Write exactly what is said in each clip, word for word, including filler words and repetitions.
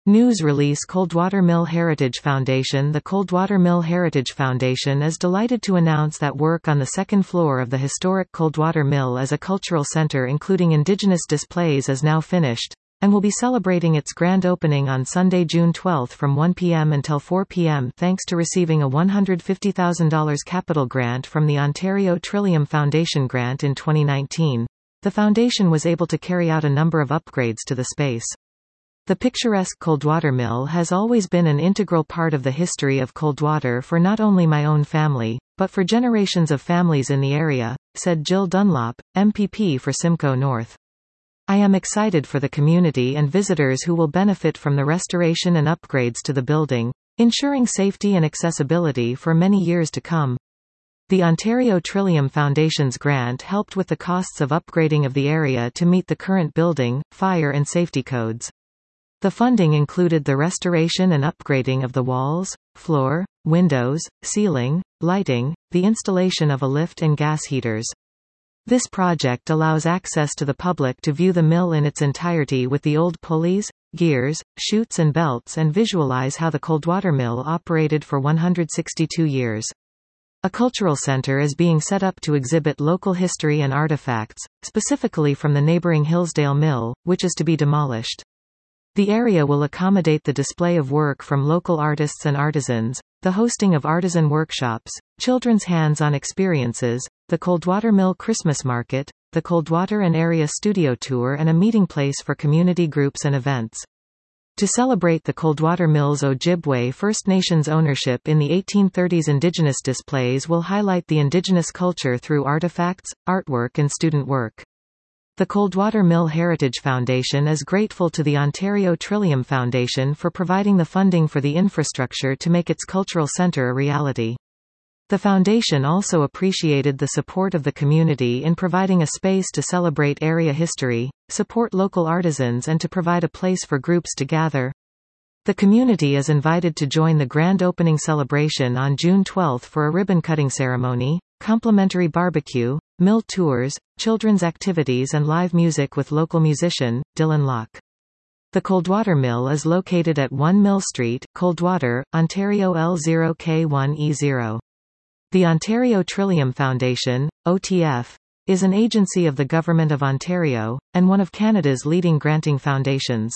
News release Coldwater Mill Heritage Foundation. The Coldwater Mill Heritage Foundation is delighted to announce that work on the second floor of the historic Coldwater Mill as a cultural center including indigenous displays is now finished, and will be celebrating its grand opening on Sunday, June twelfth from one p m until four p m thanks to receiving a one hundred fifty thousand dollars capital grant from the Ontario Trillium Foundation grant in twenty nineteen. The foundation was able to carry out a number of upgrades to the space. The picturesque Coldwater Mill has always been an integral part of the history of Coldwater for not only my own family, but for generations of families in the area, said Jill Dunlop, M P P for Simcoe North. I am excited for the community and visitors who will benefit from the restoration and upgrades to the building, ensuring safety and accessibility for many years to come. The Ontario Trillium Foundation's grant helped with the costs of upgrading of the area to meet the current building, fire and safety codes. The funding included the restoration and upgrading of the walls, floor, windows, ceiling, lighting, the installation of a lift and gas heaters. This project allows access to the public to view the mill in its entirety with the old pulleys, gears, chutes and belts and visualize how the Coldwater Mill operated for one hundred sixty-two years. A cultural center is being set up to exhibit local history and artifacts, specifically from the neighboring Hillsdale Mill, which is to be demolished. The area will accommodate the display of work from local artists and artisans, the hosting of artisan workshops, children's hands-on experiences, the Coldwater Mill Christmas Market, the Coldwater and Area Studio Tour and a meeting place for community groups and events. To celebrate the Coldwater Mill's Ojibwe First Nations ownership in the eighteen thirties, Indigenous displays will highlight the Indigenous culture through artifacts, artwork and student work. The Coldwater Mill Heritage Foundation is grateful to the Ontario Trillium Foundation for providing the funding for the infrastructure to make its cultural centre a reality. The foundation also appreciated the support of the community in providing a space to celebrate area history, support local artisans and to provide a place for groups to gather. The community is invited to join the grand opening celebration on June twelfth for a ribbon-cutting ceremony, complimentary barbecue, mill tours, children's activities and live music with local musician, Dylan Locke. The Coldwater Mill is located at one Mill Street, Coldwater, Ontario L zero K one E zero. The Ontario Trillium Foundation, O T F, is an agency of the Government of Ontario, and one of Canada's leading granting foundations.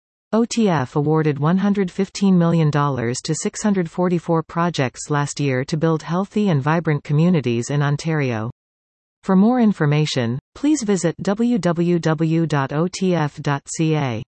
O T F awarded one hundred fifteen million dollars to six hundred forty-four projects last year to build healthy and vibrant communities in Ontario. For more information, please visit w w w dot o t f dot c a.